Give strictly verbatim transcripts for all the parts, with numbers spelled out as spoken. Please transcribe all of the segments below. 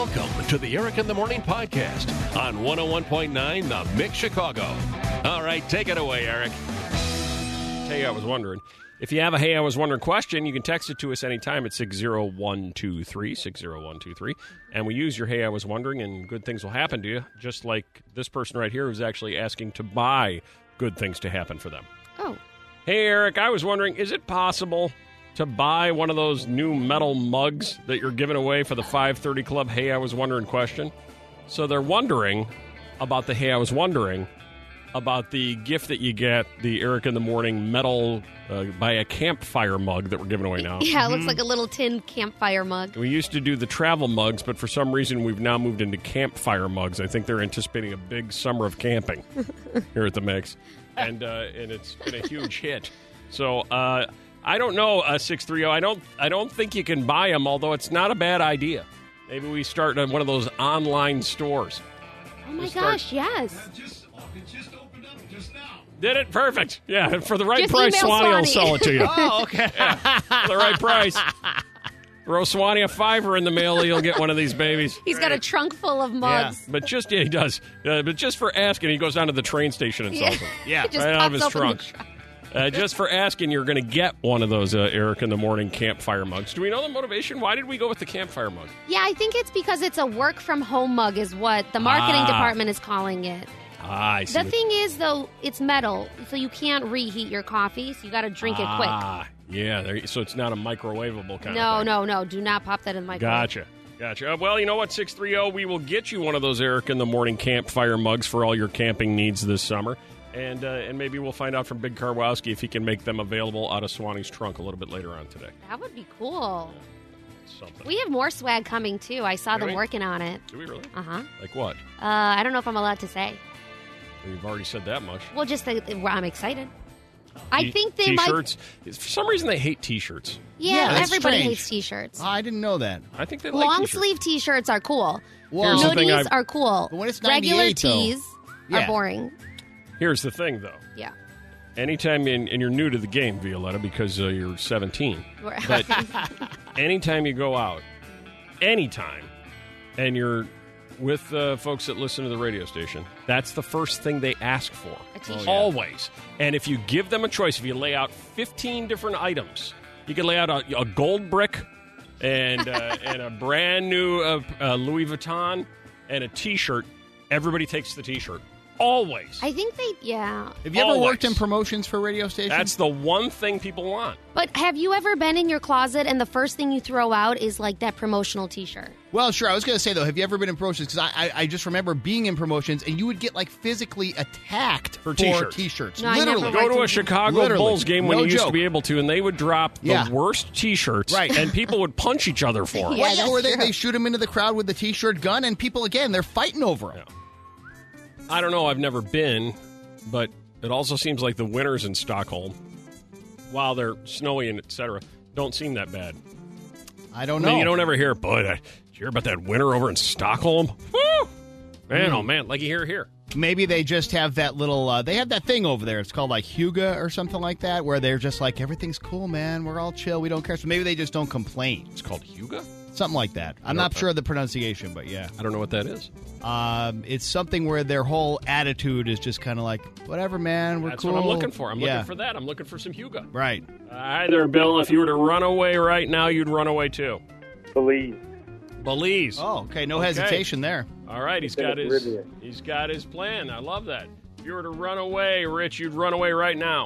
Welcome to the Eric in the Morning podcast on one oh one point nine The Mix Chicago. All right, take it away, Eric. Hey, I was wondering. If you have a Hey, I was wondering question, you can text it to us anytime at six oh one two three, six oh one two three. And we use your Hey, I was wondering, and good things will happen to you, just like this person right here who's actually asking to buy good things to happen for them. Oh. Hey, Eric, I was wondering, is it possible to buy one of those new metal mugs that you're giving away for the five thirty Club Hey, I was wondering question? So they're wondering about the Hey, I was wondering about the gift that you get, the Eric in the Morning metal uh, by a campfire mug that we're giving away now. Yeah, it looks like a little tin campfire mug. We used to do the travel mugs, but for some reason we've now moved into campfire mugs. I think they're anticipating a big summer of camping here at the Mix, and uh, and it's been a huge hit. So uh, I don't know, uh, six three zero. I don't I don't think you can buy them, although it's not a bad idea. Maybe we start on one of those online stores. Oh my We'll gosh, start- yes. It just opened up just now. Did it? Perfect. Yeah, for the right Just price, email Swanee will Swanee. sell it to you. Oh, okay. Yeah, for the right price. Throw Swanee a fiver in the mail, you'll get one of these babies. He's got a trunk full of mugs. But just, yeah, he does. Uh, but just for asking, he goes down to the train station and sells them. Yeah, It just right out of pops his open trunk. the trunk. Uh, just for asking, you're going to get one of those uh, Eric in the Morning campfire mugs. Do we know the motivation? Why did we go with the campfire mug? Yeah, I think it's because it's a work from home mug is what the marketing Ah. department is calling it. Ah, I see. The thing is, though, it's metal, so you can't reheat your coffee, so you got to drink it quick. Ah, yeah. There, so it's not a microwavable kind No, of thing. no, no. Do not pop that in the microwave. Gotcha. Gotcha. Uh, well, you know what, six three zero, we will get you one of those Eric in the Morning campfire mugs for all your camping needs this summer. And uh, and maybe we'll find out from Big Karwowski if he can make them available out of Swanee's trunk a little bit later on today. That would be cool. Something. We have more swag coming, too. I saw Do them we? working on it. Do we really? Uh-huh. Like what? Uh, I don't know if I'm allowed to say. We've already said that much. Well, just that I'm excited. I T- think they might... T-shirts. For some reason, they hate T-shirts. Yeah, Yeah, that's everybody strange. hates T-shirts. Oh, I didn't know that. I think they like Long T-shirts. sleeve T-shirts are cool. Well, Here's the thing Hoodies I've- are cool. But when it's Regular ninety-eight, though- tees Yeah. are boring. Here's the thing, though. Yeah. Anytime, in, and you're new to the game, Violetta, because uh, you're seventeen. But anytime you go out, anytime, and you're with uh, folks that listen to the radio station, that's the first thing they ask for. A T-shirt. Always. And if you give them a choice, if you lay out fifteen different items, you can lay out a, a gold brick and, uh, and a brand new uh, uh, Louis Vuitton and a T-shirt. Everybody takes the T-shirt. Always. I think they, yeah. Have you ever Always. worked in promotions for radio stations? That's the one thing people want. But have you ever been in your closet and the first thing you throw out is like that promotional T-shirt? Well, sure. I was going to say, though, have you ever been in promotions? Because I, I, I just remember being in promotions, and you would get, like, physically attacked For for T-shirts. T-shirts. No, I Literally. never Go worked to a in- Chicago Literally. Bulls game when No you used to joke. be able to, and they would drop the Yeah. worst T-shirts, Right. and people would punch each other for them. Yeah, Well, that's or they, true. they shoot them into the crowd with the T-shirt gun, and people, again, they're fighting over them. I don't know. I've never been, but it also seems like the winters in Stockholm, while they're snowy and et cetera, don't seem that bad. I don't I know. mean, you don't ever hear, boy, did you hear about that winter over in Stockholm? Woo! Man, Hmm. oh man, like you hear here. Maybe they just have that little, uh, they have that thing over there. It's called like Huga or something like that, where they're just like, everything's cool, man. We're all chill. We don't care. So maybe they just don't complain. It's called Huga? Something like that. I'm don't not know. sure of the pronunciation, but yeah. I don't know what that is. Um, it's something where their whole attitude is just kind of like, whatever, man. We're That's cool. what I'm looking for. I'm yeah. looking for that. I'm looking for some Huga. Right. Hi there, Bill. If you were to run away right now, you'd run away too. Belize. Belize. Oh, okay. No Okay. hesitation there. All right, he's got his Caribbean. he's got his plan. I love that. If you were to run away, Rich, you'd run away right now.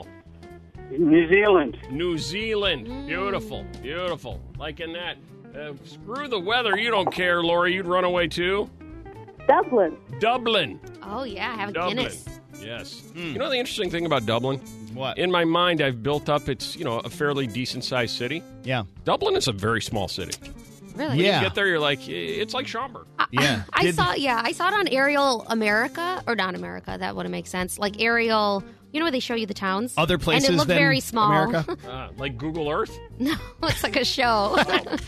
New Zealand. New Zealand. Beautiful. Beautiful. Liking that. Uh, screw the weather. You don't care, Lori. You'd run away too. Dublin. Dublin. Oh, yeah, I have a Dublin. Guinness. Yes. You know the interesting thing about Dublin? What? In my mind, I've built up it's, you know, a fairly decent-sized city. Yeah. Dublin is a very small city. Really? Yeah. You get there, you're like, it's like Schaumburg. Yeah. I Did- saw, yeah, I saw it on Aerial America, or not America, that wouldn't make sense. Like Aerial, you know where they show you the towns? Other places And it looked than very small. America? Uh, like Google Earth. No, it's like a show.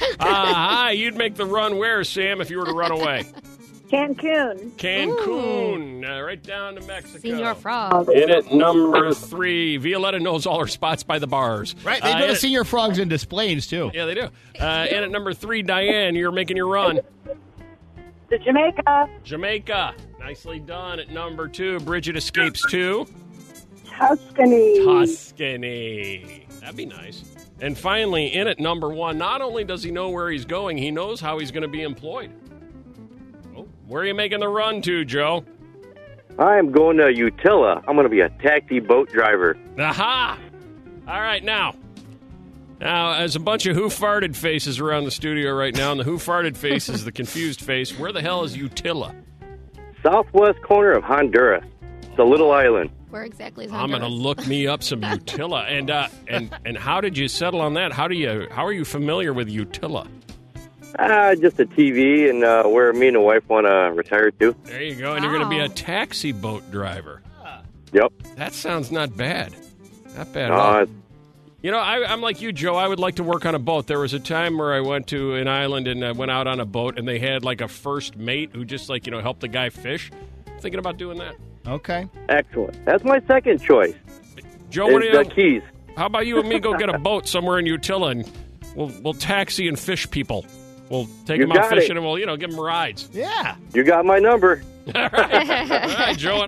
Ah, hi, you'd make the run where, Sam, if you were to run away? Cancun. Cancun, uh, right down to Mexico. Senior Frog. In at number three, Violetta knows all her spots by the bars. Right. They Uh, go in to at- senior frogs and displays, too. Yeah, they do. Uh, in at number three, Diane, you're making your run. To Jamaica. Jamaica. Nicely done at number two. Bridget escapes to Tuscany. Tuscany. That'd be nice. And finally, in at number one, not only does he know where he's going, he knows how he's going to be employed. Oh, where are you making the run to, Joe? I'm going to Utila. I'm going to be a taxi boat driver. Aha! All right, now. Now, as a bunch of who farted faces around the studio right now, and the who farted face is the confused face, where the hell is Utila? Southwest corner of Honduras. It's a little island. Where exactly is I'm Honduras? going to look me up some Utila. And uh, and and how did you settle on that? How do you how are you familiar with Utila? Uh, just a T V and uh, where me and the wife want to retire to. There you go. And you're going to be a Wow. taxi boat driver. Yep. That sounds not bad. Not bad at all. Uh, You know, I, I'm like you, Joe. I would like to work on a boat. There was a time where I went to an island and I went out on a boat, and they had like a first mate who just like, you know, helped the guy fish. Thinking about doing that. Okay. excellent. That's my second choice. Joe, what do Is the you? Keys. How about you and me go get a boat somewhere in Utila, and we'll we'll taxi and fish people. We'll take You them out got it. fishing, and we'll you know give them rides. Yeah. You got my number. All right, all right, Joe.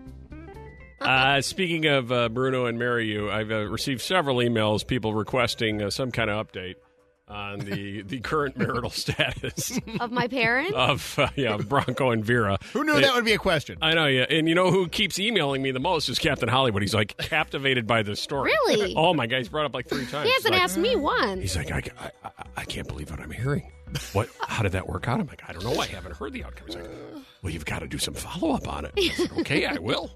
Uh, speaking of uh, Bruno and Marry You, I've uh, received several emails, people requesting uh, some kind of update on the, the current marital status Of my parents? of uh, yeah Bronco and Vera. Who knew It- that would be a question? I know, yeah. And you know who keeps emailing me the most is Captain Hollywood. He's like captivated by this story. Really? Oh, my God. He's brought up like three times. He He's hasn't like, asked me once. He's like, I, I, I, I can't believe what I'm hearing. What? How did that work out? I'm like, I don't know. I haven't heard the outcome. He's like, well, you've got to do some follow-up on it. I said, okay, I will.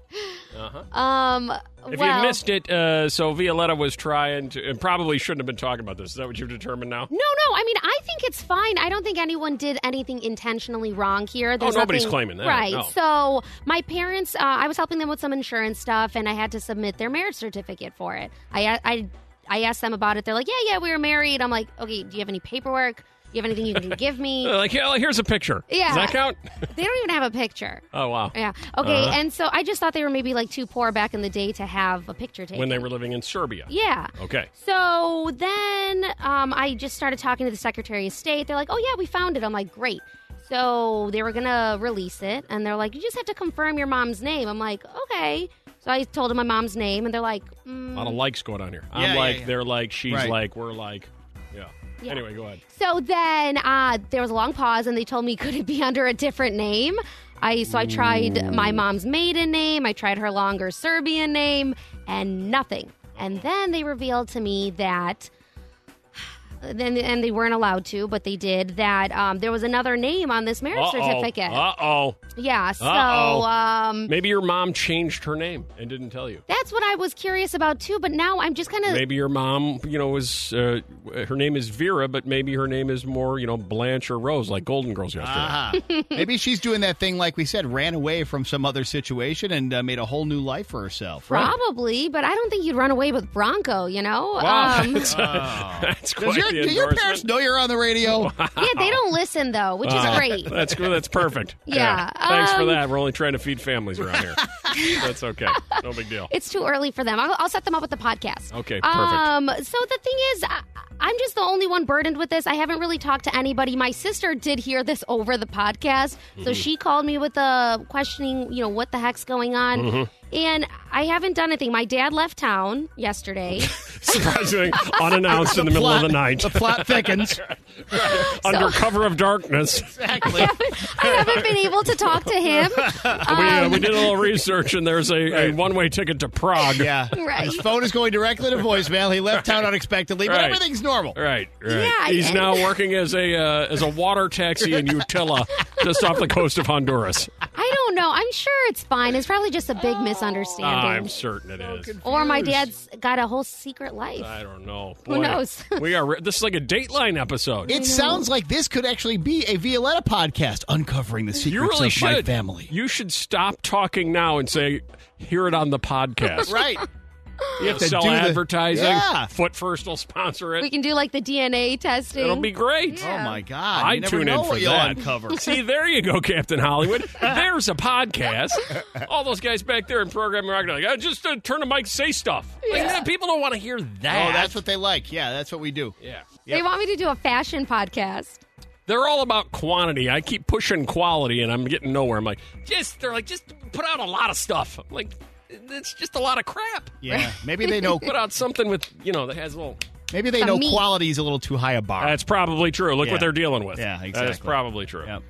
Um, If well, you missed it, uh, so Violetta was trying to, and probably shouldn't have been talking about this. Is that what you've determined now? No, no. I mean, I think it's fine. I don't think anyone did anything intentionally wrong here. There's Oh, nobody's nothing- claiming that, Right. no. So my parents, uh, I was helping them with some insurance stuff, and I had to submit their marriage certificate for it. I, I, I asked them about it. They're like, yeah, yeah, we were married. I'm like, okay, do you have any paperwork? Do you have anything you can give me? Uh, like, yeah, here's a picture. Yeah. Does that count? They don't even have a picture. Oh, wow. Yeah. Okay. Uh-huh. And so I just thought they were maybe like too poor back in the day to have a picture taken. When they were living in Serbia. Yeah. Okay. So then um, I just started talking to the Secretary of State. They're like, oh, yeah, we found it. I'm like, great. So they were going to release it. And they're like, you just have to confirm your mom's name. I'm like, okay. So I told them my mom's name. And they're like, mm. A lot of likes going on here. I'm Yeah, yeah, like, yeah. they're like, she's Right. like, we're like, yeah. Yeah. Anyway, go ahead. So then uh, there was a long pause, and they told me, could it be under a different name? I So I tried my mom's maiden name. I tried her longer Serbian name, and nothing. And then they revealed to me that, then and they weren't allowed to, but they did, that um, there was another name on this marriage Uh-oh. certificate. Uh-oh. Yeah, so Uh-oh. um, Maybe your mom changed her name and didn't tell you. that's what I was curious about, too. But now I'm just kind of... Maybe your mom, you know, was uh, her name is Vera, but maybe her name is more, you know, Blanche or Rose, like Golden Girls yesterday. Ah. Maybe she's doing that thing, like we said, ran away from some other situation and uh, made a whole new life for herself. Right? Probably, but I don't think you'd run away with Bronco, you know? Wow, Um, that's, that's Does quite your, the do your endorsement. parents know you're on the radio? yeah, they don't listen, though, which Wow. is great. That's good. That's perfect. Yeah, Thanks for um, that. We're only trying to feed families around here. That's okay. No big deal. It's too early for them. I'll, I'll set them up with the podcast. Okay, perfect. Um, so the thing is, I, I'm just the only one burdened with this. I haven't really talked to anybody. My sister did hear this over the podcast, so Mm-hmm. she called me with a questioning, you know, what the heck's going on. Mm-hmm. And I haven't done anything. My dad left town yesterday. Surprisingly, unannounced in the middle of the night, The plot thickens. under cover of darkness. Exactly. I haven't been able to talk to him. we, uh, we did a little research, and there's a, a one-way ticket to Prague. Yeah. Right. His phone is going directly to voicemail. He left town unexpectedly, but Right. everything's normal. Right, right. Yeah, He's and- now working as a uh, as a water taxi in Utila, just off the coast of Honduras. I don't know. I'm sure it's fine. It's probably just a big misunderstanding. I'm certain it is. Or my dad's got a whole secret life. I don't know. Who Boy, knows? we are. Re- this is like a Dateline episode. It sounds like this could actually be a Violetta podcast, uncovering the secrets you really of should. my family. You should stop talking now and say, "Hear it on the podcast." Right. You have to Sell do the- advertising. Yeah. Foot First will sponsor it. We can do like the D N A testing. It'll be great. Yeah. Oh, my God. I You never tune know in what for you'll that. uncover. See, there you go, Captain Hollywood. There's a podcast. All those guys back there in programming rock are like, oh, just uh, turn the mic, say stuff. Like, Yeah. man, people don't want to hear that. Oh, that's what they like. Yeah, that's what we do. Yeah. They want me to do a fashion podcast. They're all about quantity. I keep pushing quality, and I'm getting nowhere. I'm like, just they're like, just put out a lot of stuff. I'm like, it's just a lot of crap. Yeah, maybe they know. Put out something with, you know, that has a little. Maybe they Some know meat. quality is a little too high a bar. That's probably true. Look Yeah. what they're dealing with. Yeah, That's exactly. probably true. Yep.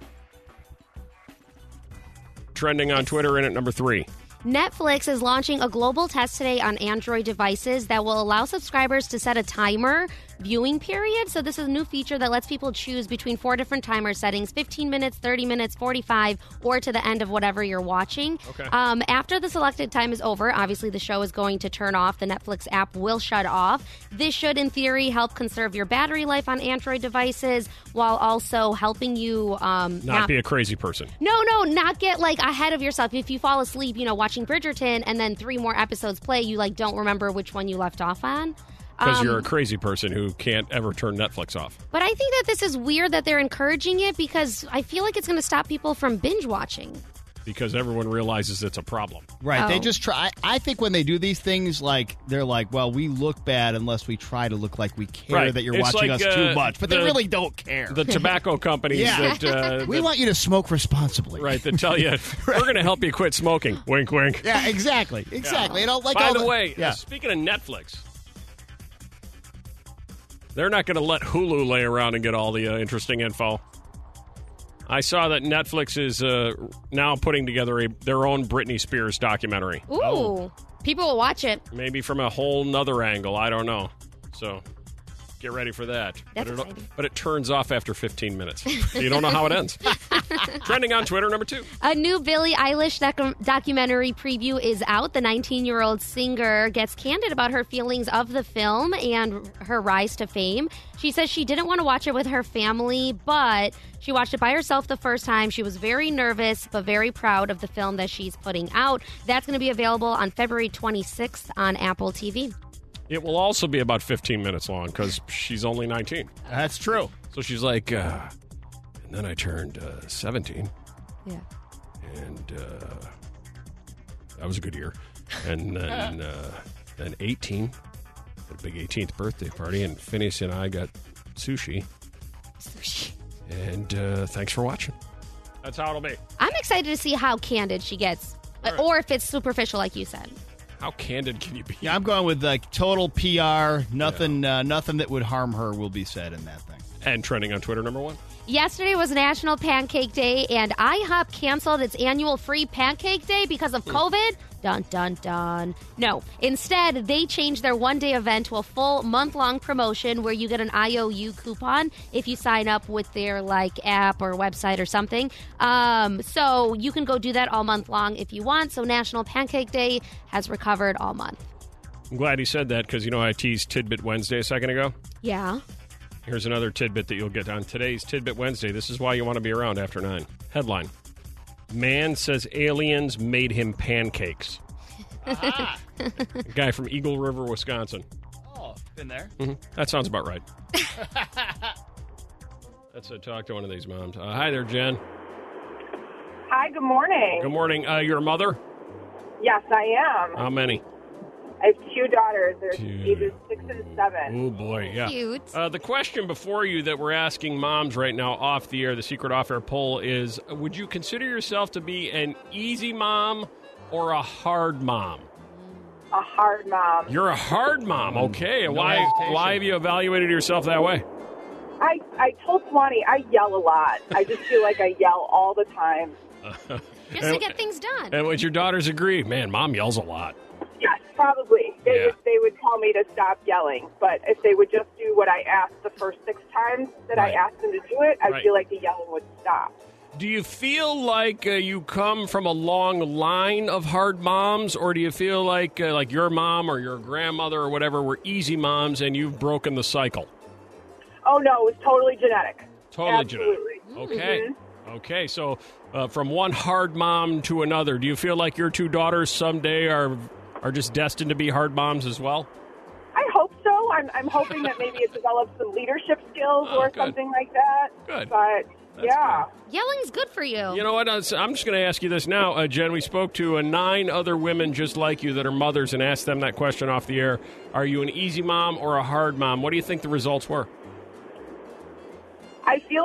Trending on Twitter in at number three. Netflix is launching a global test today on Android devices that will allow subscribers to set a timer viewing period. So this is a new feature that lets people choose between four different timer settings, fifteen minutes, thirty minutes, forty-five, or to the end of whatever you're watching. Okay. Um, after the selected time is over, obviously the show is going to turn off. The Netflix app will shut off. This should, in theory, help conserve your battery life on Android devices while also helping you um, Not be a crazy person. no, no, not get like ahead of yourself. If you fall asleep, you know, watching Bridgerton and then three more episodes play, you like don't remember which one you left off on. Because Um, you're a crazy person who can't ever turn Netflix off. But I think that this is weird that they're encouraging it because I feel like it's going to stop people from binge watching. Because everyone realizes it's a problem. Right. They Oh. just try. I think when they do these things, like they're like, well, we look bad unless we try to look like we care Right. that you're It's watching like, us uh, too much. But the- they really don't care. The tobacco companies Yeah. that, uh, we that- want you to smoke responsibly. right, that tell you, we're going to help you quit smoking. Wink, wink. Yeah, exactly. Exactly. You know, like By all the way, yeah. uh, speaking of Netflix, they're not going to let Hulu lay around and get all the uh, interesting info. I saw that Netflix is uh, now putting together a, their own Britney Spears documentary. Ooh, people will watch it. Maybe from a whole nother angle. I don't know. So get ready for that. That's but, it, exciting. but it turns off after fifteen minutes. You don't know how it ends. Trending on Twitter, number two. A new Billie Eilish docu- documentary preview is out. The nineteen-year-old singer gets candid about her feelings of the film and her rise to fame. She says she didn't want to watch it with her family, but she watched it by herself the first time. She was very nervous, but very proud of the film that she's putting out. That's going to be available on February twenty-sixth on Apple T V. It will also be about fifteen minutes long because she's only nineteen. That's true. So she's like, uh, and then I turned uh, seventeen, Yeah. and uh, that was a good year. And then, uh, then eighteen, had a big eighteenth birthday party, and Phineas and I got sushi. And uh, thanks for watching. That's how it'll be. I'm excited to see how candid she gets, Right. or if it's superficial, like you said. How candid can you be? Yeah, I'm going with like total P R. Nothing, uh, nothing that would harm her will be said in that thing. And trending on Twitter, number one. Yesterday was National Pancake Day, and IHOP canceled its annual free pancake day because of COVID. Dun, dun, dun. No. Instead, they changed their one-day event to a full month-long promotion where you get an I O U coupon if you sign up with their, like, app or website or something. Um, so you can go do that all month long if you want. So National Pancake Day has recovered all month. I'm glad he said that because you know I teased Tidbit Wednesday a second ago? Yeah. Here's another tidbit that you'll get on today's Tidbit Wednesday. This is why you want to be around after nine. Headline: Man says aliens made him pancakes. A guy from Eagle River, Wisconsin. Oh, been there. hmm That sounds about right. Let's uh, talk to one of these moms. Uh, hi there, Jen. Hi, good morning. Good morning. Uh, your mother? Yes, I am. How many? I have two daughters. They're Two. ages six and seven. Oh, boy. Yeah. Cute. Uh, the question before you that we're asking moms right now off the air, the secret off-air poll is, would you consider yourself to be an easy mom or a hard mom? A hard mom. You're a hard mom. Okay. No why hesitation. Why have you evaluated yourself that way? I, I told Swanee I yell a lot. I just feel like I yell all the time. Just to get things done. And would your daughters agree? Man, mom yells a lot. Yes, probably. They Yeah. would they would tell me to stop yelling. But if they would just do what I asked the first six times that Right. I asked them to do it, I Right. feel like the yelling would stop. Do you feel like uh, you come from a long line of hard moms, or do you feel like uh, like your mom or your grandmother or whatever were easy moms and you've broken the cycle? Oh, no, it was totally genetic. Totally Absolutely. genetic. Okay. Okay. So uh, from one hard mom to another, do you feel like your two daughters someday are are just destined to be hard moms as well? I hope so. I'm, I'm hoping that maybe it develops some leadership skills Oh, or good. something like that. Good. But, That's yeah. Yelling's good for you. You know what? I was- I'm just going to ask you this now, uh, Jen. We spoke to uh, nine other women just like you that are mothers and asked them that question off the air. Are you an easy mom or a hard mom? What do you think the results were? I feel like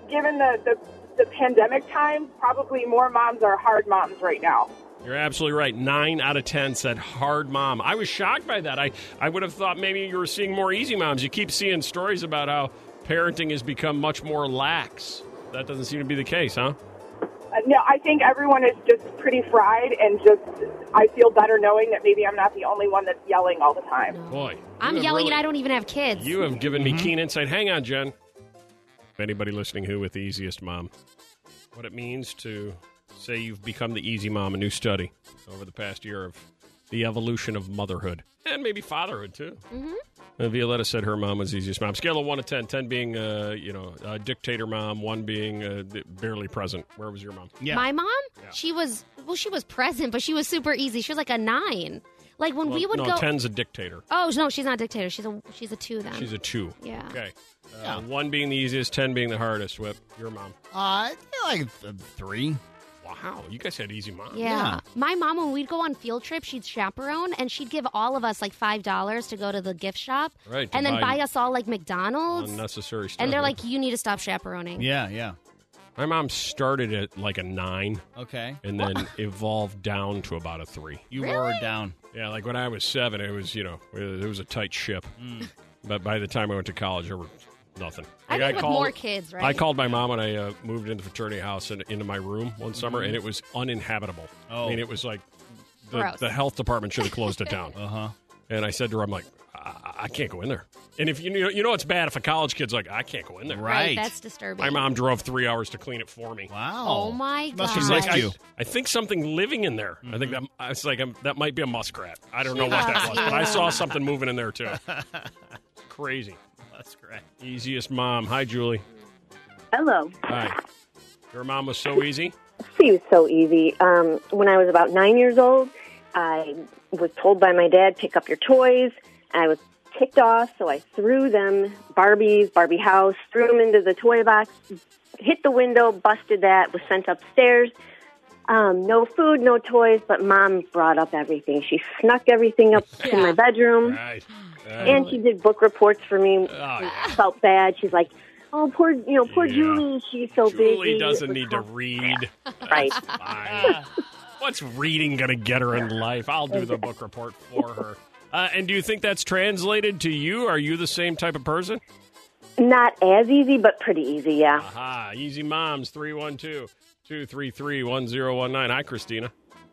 given the, the, the pandemic times, probably more moms are hard moms right now. You're absolutely right. Nine out of ten said hard mom. I was shocked by that. I, I would have thought maybe you were seeing more easy moms. You keep seeing stories about how parenting has become much more lax. That doesn't seem to be the case, huh? Uh, no, I think everyone is just pretty fried, and just I feel better knowing that maybe I'm not the only one that's yelling all the time. Boy. I'm yelling really, and I don't even have kids. You have given me mm-hmm. keen insight. Hang on, Jen. Anybody listening who with the easiest mom? What it means to say you've become the easy mom, a new study over the past year of the evolution of motherhood. And maybe fatherhood, too. Mm-hmm. Uh, Violetta said her mom was the easiest mom. Scale of one to ten. ten being, uh, you know, a dictator mom. one being uh, barely present. Where was your mom? Yeah. My mom? Yeah. She was, well, she was present, but she was super easy. She was like a nine. Like when well, we would no, go. No, ten's a dictator. Oh, no, she's not a dictator. She's a she's a two then. She's a two. Yeah. Okay. Uh, yeah. One being the easiest, ten being the hardest. Whip, your mom. Uh, like uh, three. Wow, you guys had easy moms. Yeah. yeah. My mom, when we'd go on field trips, she'd chaperone, and she'd give all of us like five dollars to go to the gift shop. Right. And then buy us all like McDonald's. Unnecessary stuff. And they're like, you need to stop chaperoning. Yeah, yeah. My mom started at like a nine. Okay. And then evolved down to about a three. You really? wore it down. Yeah, like when I was seven, it was, you know, it was a tight ship. Mm. But by the time I went to college, there were nothing. Like I think I with called, more kids, right? I called my mom when I uh, moved into the fraternity house and into my room one summer, mm-hmm. and it was uninhabitable. Oh. I mean, it was like the, the health department should have closed it down. Uh-huh. And I said to her, I'm like, I, I can't go in there. And if you know, you know, it's bad if a college kid's like, I can't go in there. Right. That's disturbing. My mom drove three hours to clean it for me. Wow. Oh my god. Must have like, missed you. I, I think something living in there. Mm-hmm. I think that I was like, I'm, that might be a muskrat. I don't know what that was, but I saw something moving in there too. Crazy. That's great. Easiest mom. Hi, Julie. Hello. Hi. Your mom was so easy? She was so easy. Um, when I was about nine years old, I was told by my dad, pick up your toys. I was ticked off, so I threw them, Barbies, Barbie house, threw them into the toy box, hit the window, busted that, was sent upstairs. Um, no food, no toys, but Mom brought up everything. She snuck everything up yeah. to my bedroom. Right. Uh, and she did book reports for me. Oh, yeah. I felt bad. She's like, oh, poor, you know, poor yeah. Julie. She's so Julie busy. Julie doesn't need to read. Right. Fine. What's reading going to get her in life? I'll do the book report for her. Uh, and do you think that's translated to you? Are you the same type of person? Not as easy, but pretty easy, yeah. Aha. Easy Moms, three one two, two three three, one zero one nine. Hi, Christina.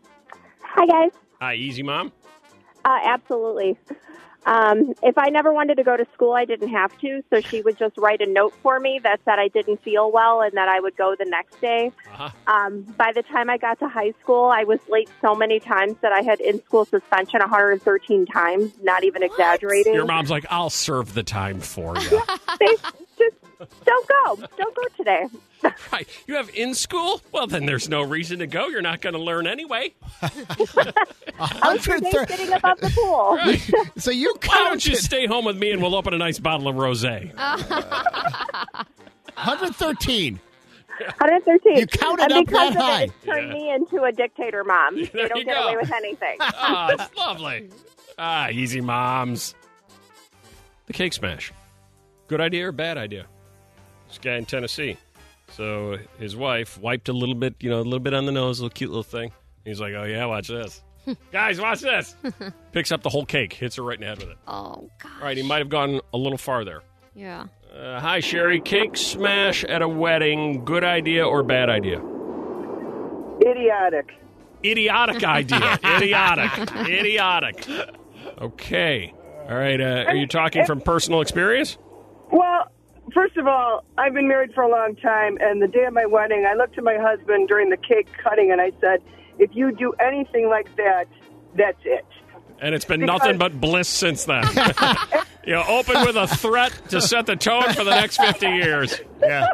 Hi, guys. Hi, Easy Mom? Uh, absolutely. Um, if I never wanted to go to school, I didn't have to, so she would just write a note for me that said I didn't feel well and that I would go the next day. Uh-huh. Um, by the time I got to high school, I was late so many times that I had in-school suspension one hundred thirteen times, not even what? exaggerating. Your mom's like, I'll serve the time for you. They just don't go. Don't go today. Right. You have in school? Well, then there's no reason to go. You're not going to learn anyway. I was sitting above the pool. Right. So you Why don't you stay home with me and we'll open a nice bottle of rosé? one hundred thirteen. one hundred thirteen. You counted and up because that of high. It, it turned Yeah. me into a dictator mom. There They don't you get go. away with anything. Oh, it's lovely. Ah, Easy Moms. The cake smash. Good idea or bad idea? This guy in Tennessee. So his wife wiped a little bit, you know, a little bit on the nose, a little cute little thing. He's like, oh, yeah, watch this. Guys, watch this. Picks up the whole cake, hits her right in the head with it. Oh, gosh. All right, he might have gone a little farther. Yeah. Uh, hi, Sherry. Cake smash at a wedding. Good idea or bad idea? Idiotic. Idiotic idea. Idiotic. Idiotic. Okay. All right. Uh, are you talking from personal experience? Well, first of all, I've been married for a long time, and the day of my wedding, I looked at my husband during the cake cutting, and I said, if you do anything like that, that's it. And it's been Because- nothing but bliss since then. You know, open with a threat to set the tone for the next fifty years. Yeah.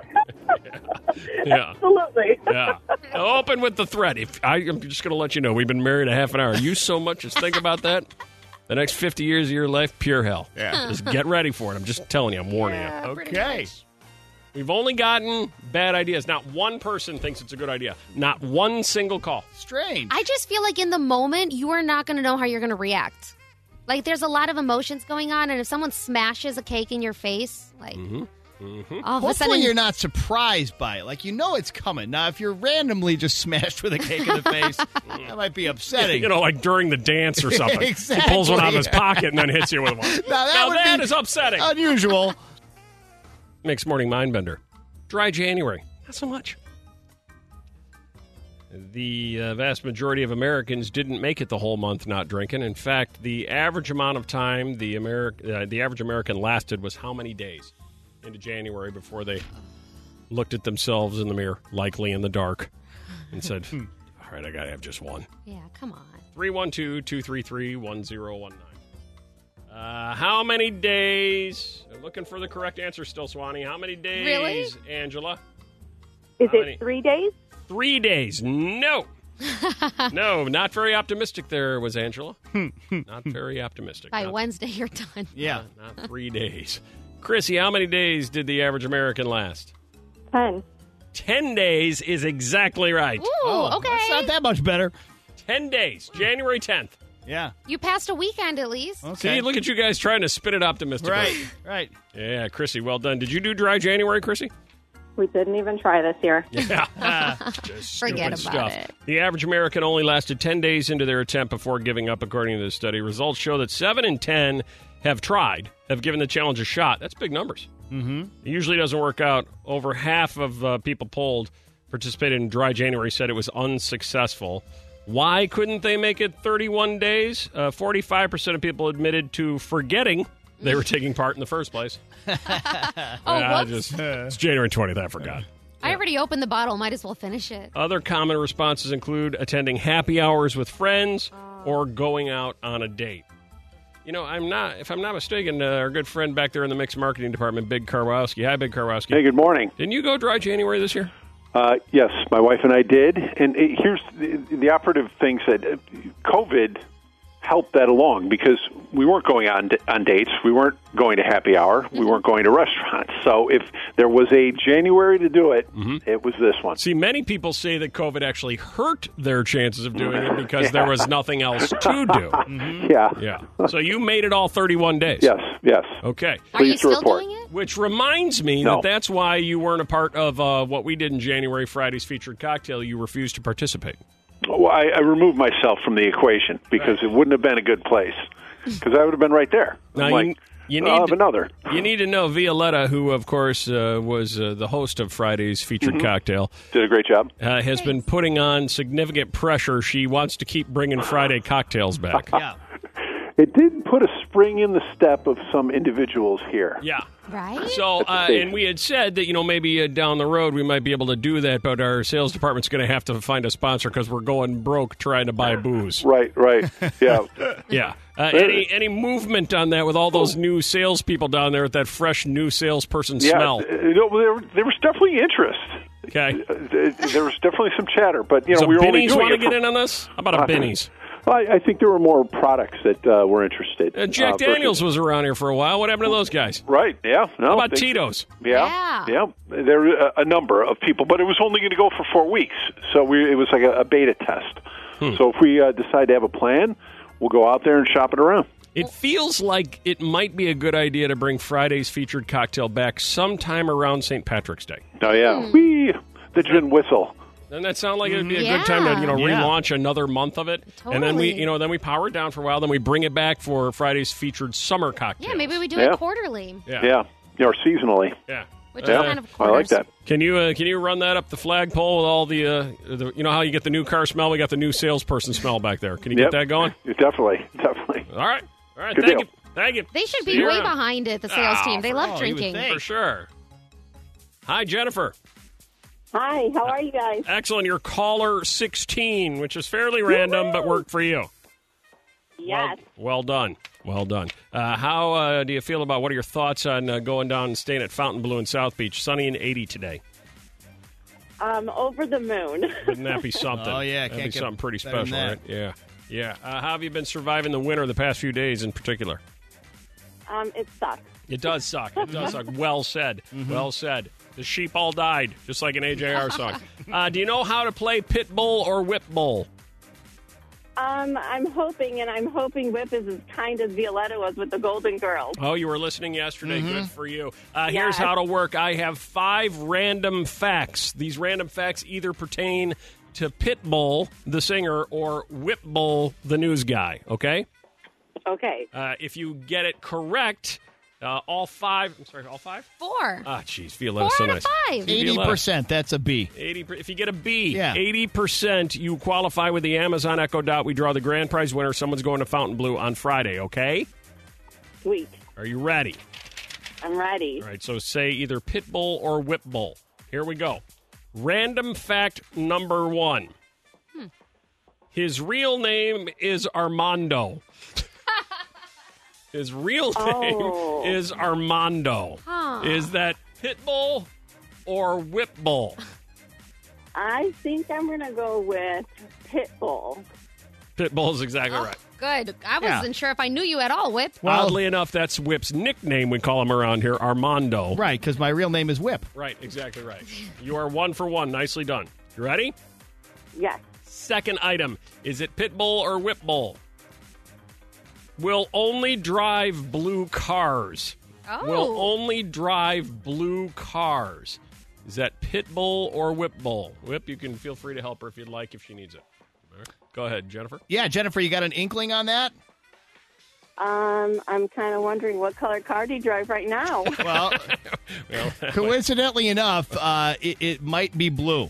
Yeah. Absolutely. Yeah. Open with the threat. If I, I'm just going to let you know, we've been married a half an hour. You so much as think about that, the next fifty years of your life, pure hell. Yeah. Just get ready for it. I'm just telling you. I'm warning Yeah, you. pretty Okay. much. We've only gotten bad ideas. Not one person thinks it's a good idea. Not one single call. Strange. I just feel like in the moment, you are not going to know how you're going to react. Like, there's a lot of emotions going on, and if someone smashes a cake in your face, like, Mm-hmm. Mm-hmm. All of a Hopefully sudden, you're not surprised by it. Like, you know it's coming. Now, if you're randomly just smashed with a cake in the face, that might be upsetting. You know, like during the dance or something. Exactly. He pulls one out of his pocket and then hits you with one. Now, that, Now would that be is upsetting. unusual. Mixed Morning Mindbender. Dry January. Not so much. The uh, vast majority of Americans didn't make it the whole month not drinking. In fact, the average amount of time the Ameri- uh, the average American lasted was how many days into January before they looked at themselves in the mirror, likely in the dark, and said, all right, I got to have just one. yeah, come on. three one two, two three three, one zero one nine. Uh, how many days? Looking for the correct answer still, Swanee. How many days, Really? Angela? Is How it many? three days? Three days. No. No, not very optimistic there was Angela. Not very optimistic. By Not- Wednesday, you're done. Yeah. Not three days. Chrissy, how many days did the average American last? Ten. Ten days is exactly right. Ooh, Oh, okay. That's not that much better. Ten days. January tenth. Yeah. You passed a weekend at least. Okay. See, look at you guys trying to spin it optimistically. Right, right. Yeah, Chrissy, well done. Did you do dry January, Chrissy? We didn't even try this year. Yeah. Just Forget stupid about stuff. it. The average American only lasted ten days into their attempt before giving up, according to the study. Results show that seven in ten have tried, have given the challenge a shot. That's big numbers. Mm-hmm. It usually doesn't work out. Over half of uh, people polled participated in dry January said it was unsuccessful. Why couldn't they make it thirty-one days? Uh, forty-five percent of people admitted to forgetting they were taking part in the first place. Oh, I whoops. just, it's January twentieth. I forgot. I already opened the bottle. Might as well finish it. Other common responses include attending happy hours with friends or going out on a date. You know, I'm not, if I'm not mistaken, uh, our good friend back there in the mixed marketing department, Big Karwowski. Hi, Big Karwowski. Hey, good morning. Didn't you go dry January this year? Uh, yes, my wife and I did. And it, here's the, the operative thing said, uh, COVID helped that along because we weren't going on on dates. We weren't going to happy hour. We weren't going to restaurants. So if there was a January to do it, mm-hmm. it was this one. See, many people say that COVID actually hurt their chances of doing it because yeah. there was nothing else to do. Mm-hmm. Yeah. Yeah. So you made it all thirty-one days. Yes, yes. Okay. Are you Pleased to still report. doing it? Which reminds me No. that that's why you weren't a part of uh, what we did in January, Friday's featured cocktail. You refused to participate. Well, I, I removed myself from the equation because Right. it wouldn't have been a good place because I would have been right there. Now, I'm you- like, you I'll need have to- another. You need to know Violetta, who, of course, uh, was uh, the host of Friday's featured Mm-hmm. cocktail, Did a great job. uh, has been putting on significant pressure. She wants to keep bringing Friday cocktails back. Yeah. It did put a spring in the step of some individuals here. Yeah. Right? So, uh, and we had said that, you know, maybe uh, down the road we might be able to do that, but our sales department's going to have to find a sponsor because we're going broke trying to buy booze. Right, right. Yeah. Yeah. Uh, any any movement on that with all those new salespeople down there with that fresh new salesperson yeah. smell? uh, no, there, there was definitely interest. Okay. Uh, there was definitely some chatter, but, you know, So we were only Binny's doing want to it get for- in on this? How about a Uh, Binny's? Well, I, I think there were more products that uh, were interested. Uh, Jack uh, versus- Daniels was around here for a while. What happened to those guys? Right, yeah. No, How about they- Tito's? Yeah, Yeah. yeah. There were a, a number of people, but it was only going to go for four weeks. So we, it was like a, a beta test. Hmm. So if we uh, decide to have a plan, we'll go out there and shop it around. It feels like it might be a good idea to bring Friday's featured cocktail back sometime around Saint Patrick's Day. Oh, yeah. Whee! The gin whistle. Doesn't that sound like it would be a Yeah. good time to, you know, Yeah. relaunch another month of it? And then we, Totally. you know, then we power it down for a while, then we bring it back for Friday's featured summer cocktail. Yeah, maybe we do Yeah. it quarterly. Yeah. Yeah. yeah. Or seasonally. Yeah. Which Yeah. is kind of I like quarters. that. Can you uh, can you run that up the flagpole with all the, uh, the, you know how you get the new car smell? We got the new salesperson smell back there. Can you Yep. get that going? Definitely. Definitely. All right. All right. Good Thank deal. you. Thank you. They should See be you way around. behind it, the sales Oh, team. They for- love oh, you would drinking. think. For sure. Hi, Jennifer. Hi, how are you guys? Excellent. You're caller sixteen, which is fairly random, but worked for you. Yes. Well, well done. Well done. Uh, how uh, do you feel about, what are your thoughts on uh, going down and staying at Fontainebleau in South Beach? Sunny and eighty today. Um, over the moon. Wouldn't that be something? Oh, yeah, That'd can't be get something pretty better than special, that. right? Yeah. Yeah. Uh, how have you been surviving the winter the past few days in particular? Um, it sucks. It does suck. It does suck. Well said. Mm-hmm. Well said. The sheep all died, just like an A J R song. Uh, do you know how to play pit bull or whip bull? Um, I'm hoping, and I'm hoping Whip is as kind as Violetta was with the Golden Girls. Oh, you were listening yesterday. Mm-hmm. Good for you. Uh, Yes. Here's how it'll work. I have five random facts. These random facts either pertain to Pitbull, the singer, or Whipbull, the news guy. Okay? Okay. Uh, if you get it correct, uh, all five. I'm sorry, all five? Four. Ah, jeez, Violetta's Four so out of nice. five. eighty Violetta. percent. That's a B. eighty per- if you get a B, Yeah. eighty percent you qualify with the Amazon Echo Dot. We draw the grand prize winner. Someone's going to Fontainebleau on Friday, okay? Sweet. Are you ready? I'm ready. All right, so say either Pitbull or Whipbull. Here we go. Random fact number one. Hmm. His real name is Armando. His real name Oh. is Armando. Huh. Is that Pitbull or Whipbull? I think I'm going to go with Pitbull. Pitbull is exactly Oh, right. good. I Yeah. wasn't sure if I knew you at all, Whip. Well- Oddly enough, that's Whip's nickname. We call him around here, Armando. Right, because my real name is Whip. Right, exactly right. You are one for one. Nicely done. You ready? Yes. Second item. Is it Pitbull or Whipbull? Will only drive blue cars. Oh. Will only drive blue cars. Is that Pitbull or Whipbull? Whip, you can feel free to help her if you'd like, if she needs it. All right. Go ahead, Jennifer. Yeah, Jennifer, you got an inkling on that? Um, I'm kind of wondering what color car do you drive right now? Well, Well, coincidentally enough, uh, it, it might be blue.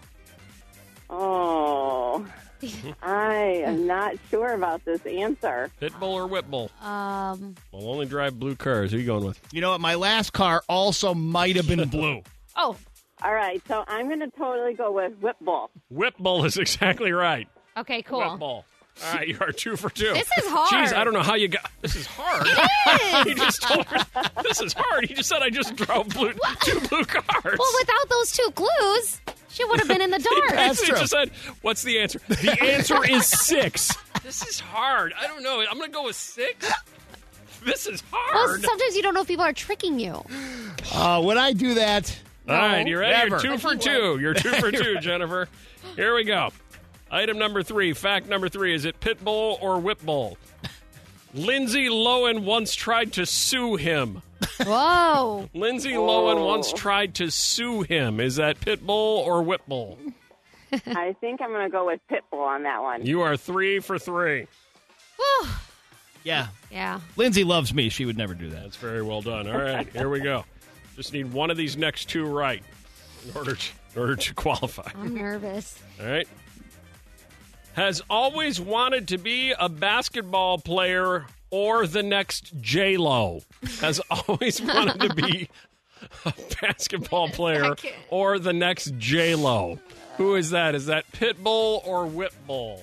Oh, I am not sure about this answer. Pitbull or Whipbull? Um, Will only drive blue cars. Who are you going with? You know what? My last car also might have been blue. oh, All right, so I'm going to totally go with Whipbull. Whipbull is exactly right. okay, cool. Whipbull. All right, you are two for two. This is hard. Jeez, I don't know how you got. This is hard. It He is. just told her this is hard. He just said I just drove blue, two blue cars. Well, without those two clues, she would have been in the He dark. basically true. just said, "What's the answer?" The answer is six. This is hard. I don't know. I'm going to go with six. This is Well, hard. sometimes you don't know if people are tricking you. Uh, would I do that? All right, you ready? Never. You're two for two. You're two for two, Jennifer. Here we go. Item number three, fact number three. Is it Pitbull or Whipbull? Lindsay Lohan once tried to sue him. Whoa. Lindsay Lohan once tried to sue him. Is that Pitbull or Whipbull? I think I'm going to go with Pitbull on that one. You are three for three. Whew. Yeah. Yeah. Lindsay loves me. She would never do that. That's very well done. All right, here we go. Just need one of these next two right in order to, in order to qualify. I'm nervous. All right. Has always wanted to be a basketball player or the next J-Lo. Has always wanted to be a basketball player can't. or the next J-Lo. Who is that? Is that Pitbull or Whipbull?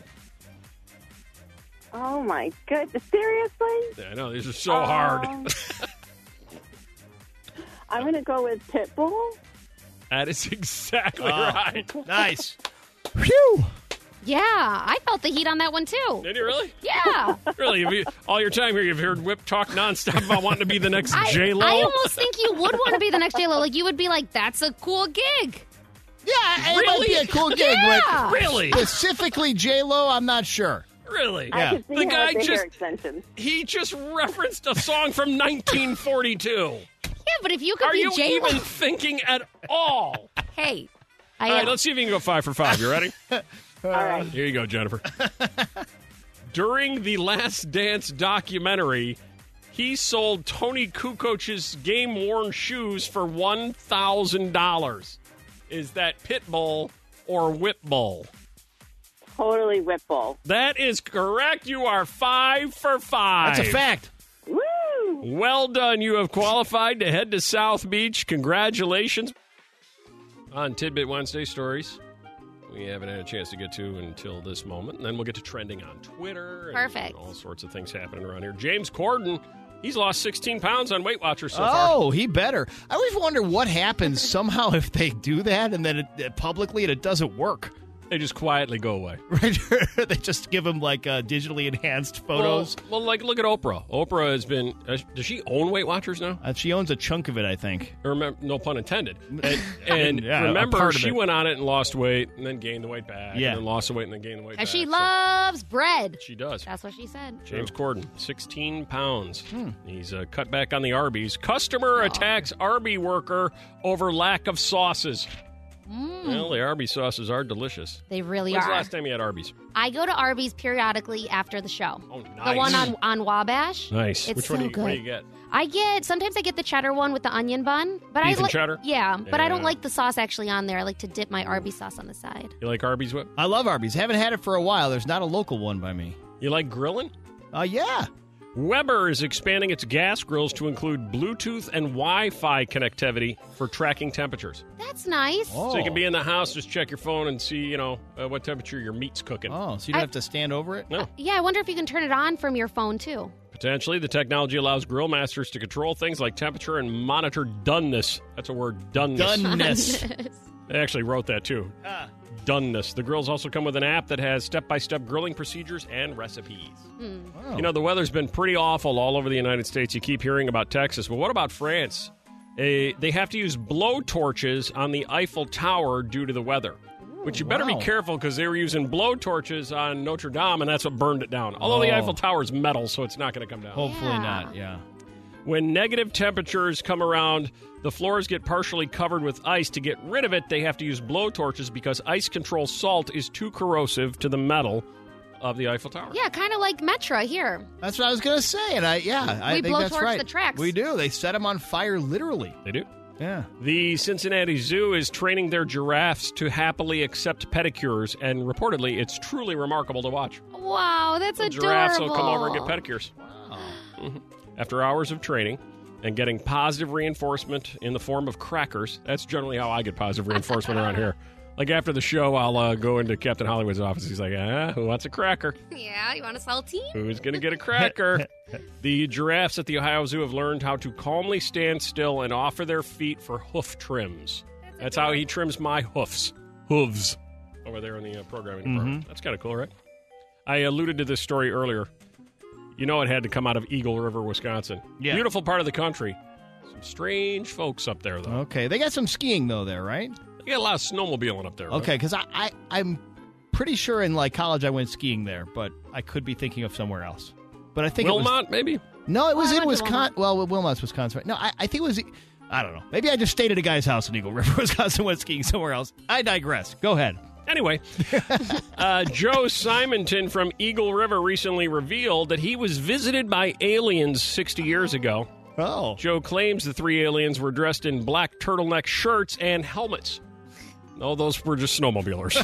Oh, my goodness. Seriously? Yeah, I know, these are so hard. Um, I'm going to go with Pitbull. That is exactly Oh. right. Nice. Phew. Yeah, I felt the heat on that one too. Did you really? Yeah. Really? Have you, all your time here, you've heard Whip talk nonstop about wanting to be the next I, J-Lo? I almost think you would want to be the next J-Lo. Like, you would be like, that's a cool gig. Yeah, it might be a cool gig, Yeah. but Really? specifically J-Lo, I'm not sure. Really? Yeah. I could see The him guy with the just- hair extensions. He just referenced a song from nineteen forty-two. Yeah, but if you could Are be you J-Lo. even thinking at all? Hey. I All right, am. let's see if you can go five for five. You ready? All right. Here you go, Jennifer. During the Last Dance documentary, he sold Tony Kukoc's game-worn shoes for one thousand dollars. Is that Pitbull or Whipbull? Totally Whipbull. That is correct. You are five for five. That's a fact. Woo! Well done. You have qualified to head to South Beach. Congratulations. On Tidbit Wednesday stories, we haven't had a chance to get to until this moment. And then we'll get to trending on Twitter. And Perfect. all sorts of things happening around here. James Corden, he's lost sixteen pounds on Weight Watchers so far. Oh, he better. I always wonder what happens somehow if they do that and then it, uh, publicly and it doesn't work. They just quietly go away. Right? They just give them like uh, digitally enhanced photos. Well, well, like look at Oprah. Oprah has been. Uh, does she own Weight Watchers now? Uh, she owns a chunk of it, I think. Remember, no pun intended. And, and yeah, remember, she it. went on it and lost weight, and then gained the weight back. Yeah. And then lost the weight, and then gained the weight And back. she So- loves bread. She does. That's what she said. James Corden, sixteen pounds. Hmm. He's uh, cut back on the Arby's. Customer attacks Arby worker over lack of sauces. Mm. Well, the Arby's sauces are delicious. They really When's are. the last time you had Arby's? I go to Arby's periodically after the show. Oh, The nice. one on, on Wabash. Nice. It's Which so one do you, good. what do you get? I get sometimes I get the cheddar one with the onion bun, but Beef I and like cheddar? Yeah, but I don't Yeah. like the sauce actually on there. I like to dip my Arby's sauce on the side. You like Arby's whip? I love Arby's. Haven't had it for a while. There's not a local one by me. You like grilling? Uh, yeah. Weber is expanding its gas grills to include Bluetooth and Wi-Fi connectivity for tracking temperatures. That's nice. Oh. So you can be in the house, just check your phone and see, you know, uh, what temperature your meat's cooking. Oh, so you don't I- have to stand over it? No. Yeah, I wonder if you can turn it on from your phone too. Potentially, the technology allows grill masters to control things like temperature and monitor doneness. That's a word, doneness. Doneness. They actually wrote that, too. Ah. Doneness. The grills also come with an app that has step-by-step grilling procedures and recipes. Wow. You know, the weather's been pretty awful all over the United States. You keep hearing about Texas. But what about France? A, they have to use blow torches on the Eiffel Tower due to the weather. Which you better wow. be careful because they were using blow torches on Notre Dame, and that's what burned it down. Although the Oh. Eiffel Tower is metal, so it's not going to come down. Hopefully Yeah. not, yeah. When negative temperatures come around, the floors get partially covered with ice. To get rid of it, they have to use blow torches because ice control salt is too corrosive to the metal of the Eiffel Tower. Yeah, kind of like Metra here. That's what I was going to say, and I yeah, I We think that's blowtorch right. the tracks. We do. They set them on fire literally. They do. Yeah. The Cincinnati Zoo is training their giraffes to happily accept pedicures, and reportedly, it's truly remarkable to watch. Wow, that's The adorable. giraffes will come over and get pedicures. Mhm. After hours of training and getting positive reinforcement in the form of crackers, that's generally how I get positive reinforcement around here. Like after the show, I'll uh, go into Captain Hollywood's office. He's like, ah, who wants a cracker? Yeah, you want a saltine? Who's going to get a cracker? The giraffes at the Ohio Zoo have learned how to calmly stand still and offer their feet for hoof trims. That's, That's how he trims my hoofs. Hooves. Over there in the uh, programming department. Mm-hmm. That's kind of cool, right? I alluded to this story earlier. You know it had to come out of Eagle River, Wisconsin. Yeah. Beautiful part of the country. Some strange folks up there, though. Okay. They got some skiing, though, there, right? They got a lot of snowmobiling up there. right? Okay, because I, I, I'm pretty sure in like college I went skiing there, but I could be thinking of somewhere else. But I think it Wilmot, maybe? was, no, it was Well, I in went to Wisconsin. Well, Wilmot's Wisconsin. Right? No, I, I think it was. I don't know. Maybe I just stayed at a guy's house in Eagle River, Wisconsin, went skiing somewhere else. I digress. Go ahead. Anyway, uh, Joe Simonton from Eagle River recently revealed that he was visited by aliens sixty years ago. Oh, Joe claims the three aliens were dressed in black turtleneck shirts and helmets. No, those were just snowmobilers.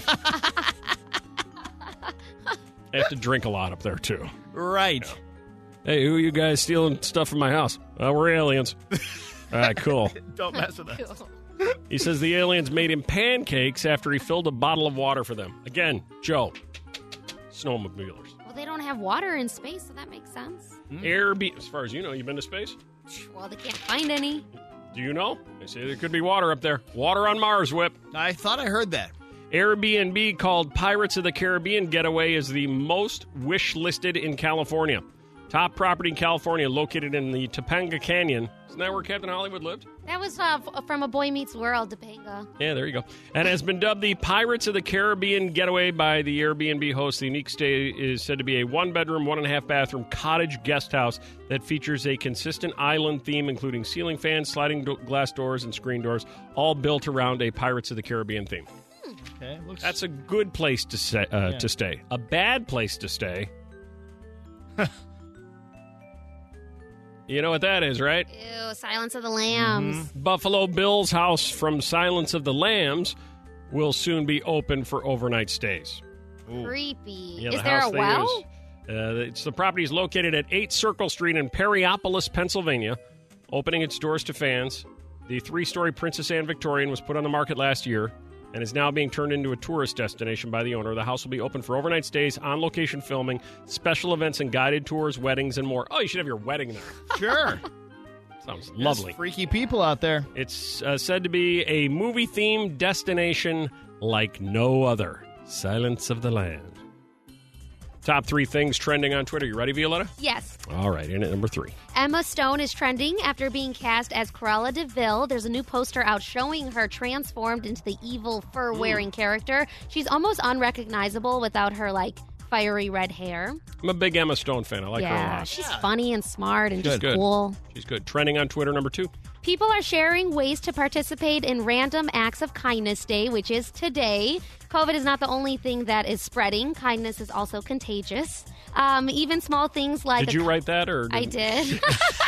They have to drink a lot up there, too. right. Hey, who are you guys stealing stuff from my house? Well, we're aliens. All right, cool. Don't mess with us. He says the aliens made him pancakes after he filled a bottle of water for them. Again, Joe. Snowmobilers. Well, they don't have water in space, so that makes sense. Airbnb. As far as you know, you've been to space? Well, they can't find any. Do you know? They say there could be water up there. Water on Mars, Whip. I thought I heard that. Airbnb called Pirates of the Caribbean Getaway as the most wish-listed in California. Top property in California located in the Topanga Canyon. Isn't that where Captain Hollywood lived? That was uh, f- from A Boy Meets World, Topanga. Yeah, there you go. And has been dubbed the Pirates of the Caribbean Getaway by the Airbnb host. The unique stay is said to be a one-bedroom, one-and-a-half-bathroom cottage guest house that features a consistent island theme, including ceiling fans, sliding do- glass doors, and screen doors, all built around a Pirates of the Caribbean theme. Okay, looks. That's a good place to, say, uh, Yeah. to stay. A bad place to stay. You know what that is, right? Ew, Silence of the Lambs. Buffalo Bill's house from Silence of the Lambs will soon be open for overnight stays. Creepy. Yeah, the is there a house they well? use- Uh, it's the property is located at eight Circle Street in Perryopolis, Pennsylvania, opening its doors to fans. The three-story Princess Anne Victorian was put on the market last year and is now being turned into a tourist destination by the owner. The house will be open for overnight stays, on-location filming, special events and guided tours, weddings, and more. Oh, you should have your wedding there. Sure. Sounds lovely. There's freaky people out there. It's uh, said to be a movie-themed destination like no other. Silence of the Land. Top three things trending on Twitter. You ready, Violetta? Yes. All right, in at number three. Emma Stone is trending after being cast as Cruella de Vil. There's a new poster out showing her transformed into the evil fur-wearing mm. character. She's almost unrecognizable without her, like, fiery red hair. I'm a big Emma Stone fan. I like yeah, her a lot. She's yeah. funny and smart and She's just good. cool. She's good. Trending on Twitter, number two. People are sharing ways to participate in Random Acts of Kindness Day, which is today. COVID is not the only thing that is spreading. Kindness is also contagious. Um, even small things like... Did you write that? or? I did.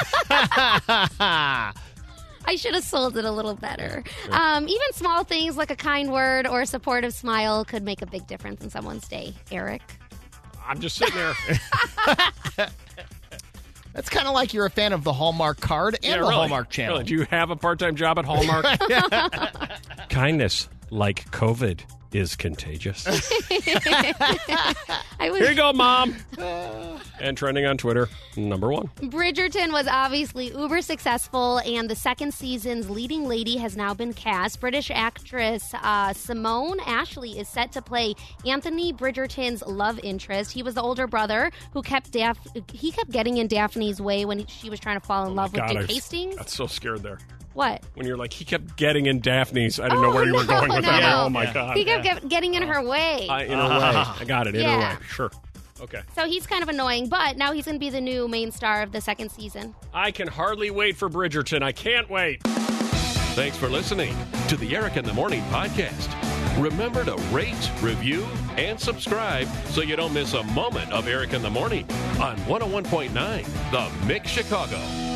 I should have sold it a little better. Sure. Um, even small things like a kind word or a supportive smile could make a big difference in someone's day. Eric? I'm just sitting there. That's kind of like you're a fan of the Hallmark card and yeah, the really, Hallmark Channel. Really. Do you have a part-time job at Hallmark? Kindness, like COVID, is contagious. I was... Here you go, Mom. And trending on Twitter, number one. Bridgerton was obviously uber successful, and the second season's leading lady has now been cast. British actress uh, Simone Ashley is set to play Anthony Bridgerton's love interest. He was the older brother who kept Daph- he kept getting in Daphne's way when he, she was trying to fall in oh love with God, Dick I was, Hastings. That's so scared there. What? When you're like, he kept getting in Daphne's. I didn't oh, know where you no, were going with no, that. No. Oh, my yeah. God. He kept yeah. get, getting in her way. Uh, in her way. I got it. In yeah. her way. Sure. Okay. So he's kind of annoying, but now he's going to be the new main star of the second season. I can hardly wait for Bridgerton. I can't wait. Thanks for listening to the Eric in the Morning podcast. Remember to rate, review, and subscribe so you don't miss a moment of Eric in the Morning on one oh one point nine The Mix Chicago.